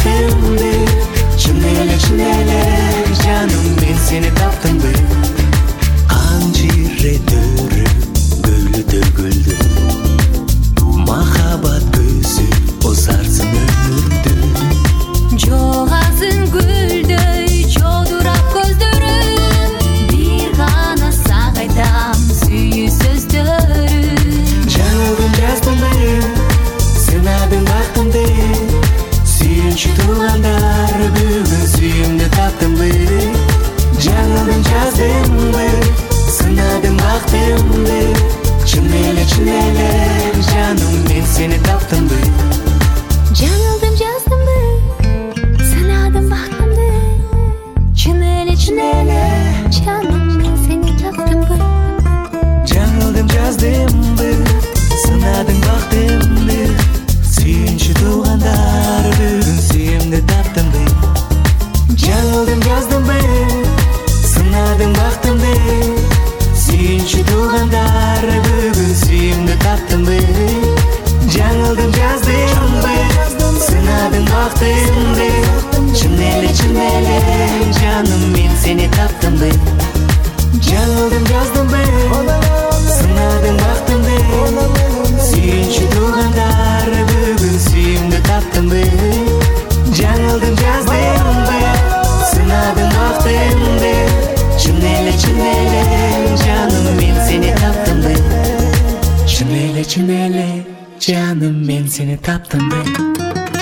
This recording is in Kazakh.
baktımdı. Çın ele canım men seni taptımdı. Anjir edörü güldü Mahabat gözü ozarsın ömürdü. Жоғасың гүлдей жаудырап көздерің, bir ғана саған айтам сүйі сөздерім. Жаңылдым жаздымды, сынадым бақтымды. Сүйінші туғандар бүгін сүйімді таптымды. Жаңылдым жаздымды, сынадым бақтымды. Чын эле жаным мен сени таптымды. Жаңылдым жаздымды, сынаdım бақтымды. Чын эле жаным мен сени таптымды. Жаңылдым жаздымды, сынадым бақтымды. Сүйінші туғандар бүгін сүйімді таптымды. Жаңылдым жаздымды, сынадым бақтымды. Сүйінші туғандар бүгін сүйімді таптымды. Жаңылдым жаздымды, сынадым бақтымды. Чын эле жаным мен сени таптымды. Жаңылдым жаздымды, сынадым бақтымды. Сүйінші туғандар бүгін сүйімді таптымды. Жаңылдым жаздымды, сынадым бақтымды. Чын эле жаным мен сени таптымды. Чын эле жаным мен сени таптымды.